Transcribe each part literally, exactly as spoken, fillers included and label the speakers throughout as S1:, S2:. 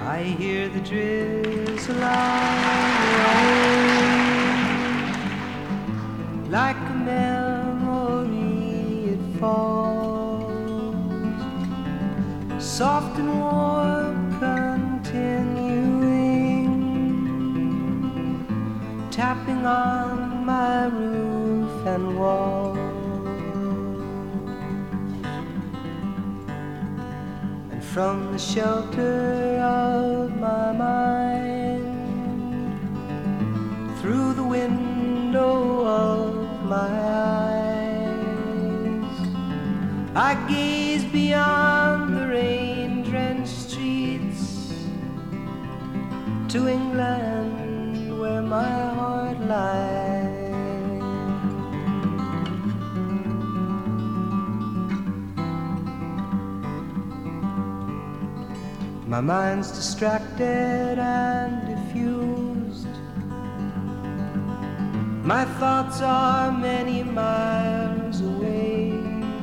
S1: I hear the drizzle rain, like a memory it falls, soft and warm, continuing, tapping on my roof and walls. And from the shelter of my mind, through the window of my eyes, I gaze beyond the rain-drenched streets to England, where my heart lies. My mind's distracted and diffused, my thoughts are many miles away.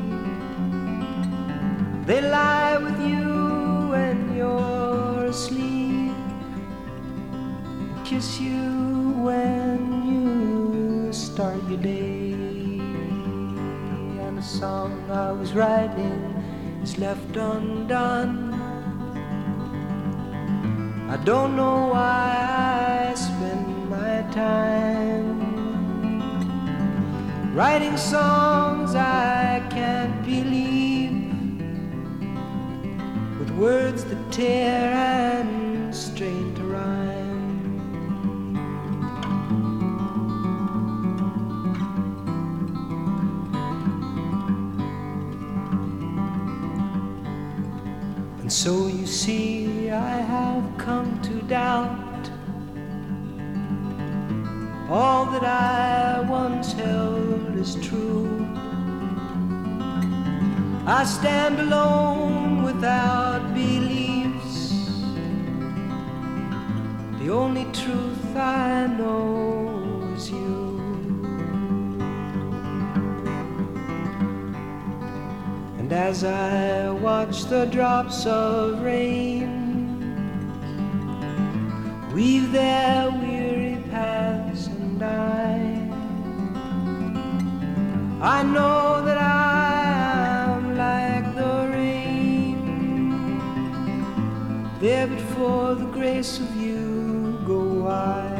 S1: They lie with you when you're asleep, kiss you when you start your day. And a song I was writing is left undone. I don't know why I spend my time writing songs I can't believe, with words that tear and strain to rhyme. And so you see, I have come to doubt all that I once held as true. I stand alone without beliefs. The only truth I know is you. And as I watch the drops of rain weave their weary paths and I, I know that I am like the rain, there but for the grace of you go I.